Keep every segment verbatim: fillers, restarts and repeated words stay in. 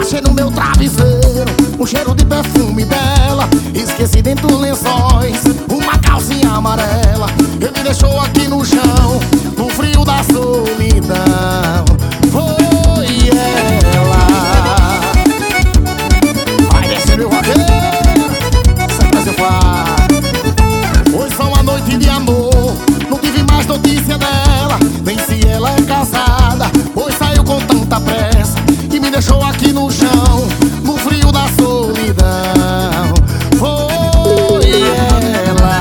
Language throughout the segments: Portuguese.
Achei no meu travesseiro um cheiro de perfume dela. Esqueci dentro dos lençóis uma calcinha amarela. Ele me deixou aqui no chão, no frio da solidão. Foi ela. Vai descer meu vaqueiro, sempre se faz. Hoje só uma noite de amor, não tive mais notícia dela, nem se ela é casada. Hoje saiu com tanta pressa e me deixou aqui no chão, no frio da solidão. Foi ela.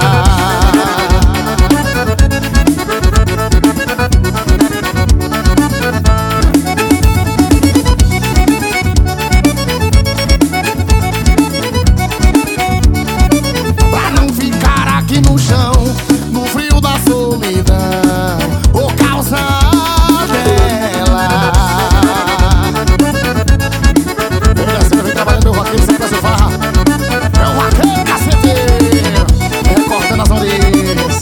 Pra não ficar aqui no chão, no frio da solidão, por causa dela. Olha, você vem trabalhando meu vaqueiro sem fazer farra. É o vaqueiro caceteiro, recortando as orelhas.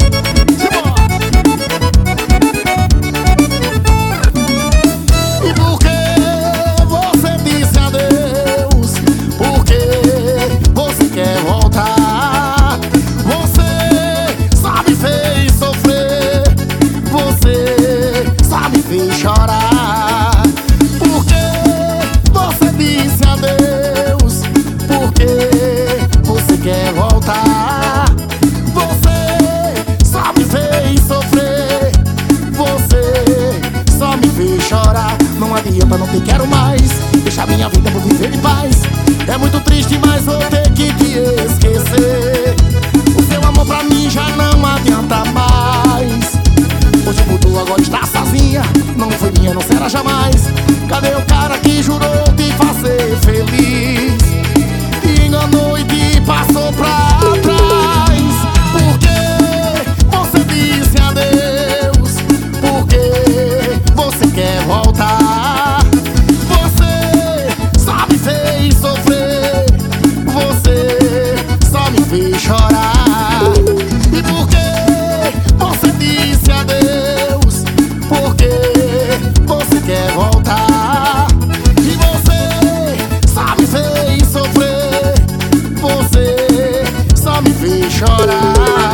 E por que você disse adeus? Por que você quer voltar? Você só me fez sofrer, você só me fez chorar. Por que você disse adeus? Por que você quer voltar? Você só me fez sofrer, você só me fez chorar. Não adianta, não te quero mais, deixa minha vida por viver em paz. É muito triste, mas vou ter que te esquecer. O seu amor pra mim já não adianta mais. Hoje mudou, agora está sozinha, não foi minha, não será jamais. Cadê o cara que jurou te fazer feliz? Te enganou e te passou pra trás. Por que você disse adeus? Por que você quer voltar? Você só me fez sofrer, você só me fez chorar. E por que você disse adeus? Por que você quer voltar? E você só me fez sofrer, você só me fez chorar.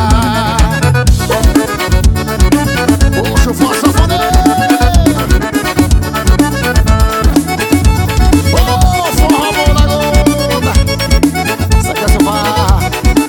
Puxa o forte sanfoneiro. Ô, forró bom da gota, essa aqui é sua farra.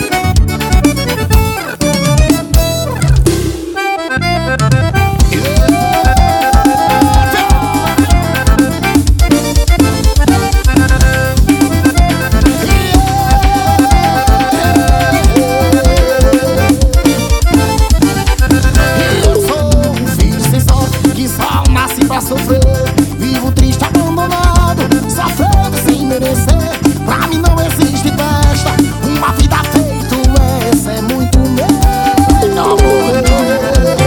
Pra sofrer, vivo triste, abandonado, sofrendo sem merecer. Pra mim não existe festa, uma vida feita essa é muito melhor morrer.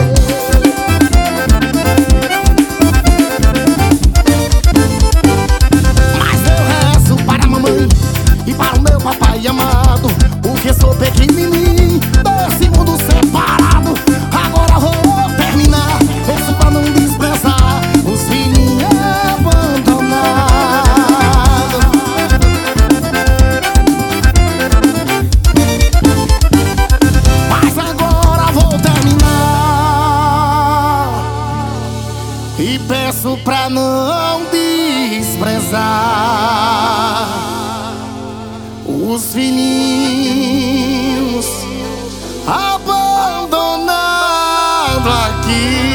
Mas eu rezo para a mamãe e para o meu papai amado, porque sou pequenininho desse mundo separado. Agora vou terminar isso pra não desprezar os filhinhos abandonados. Mas agora vou terminar e peço pra não desprezar os filhinhos abandonados aqui.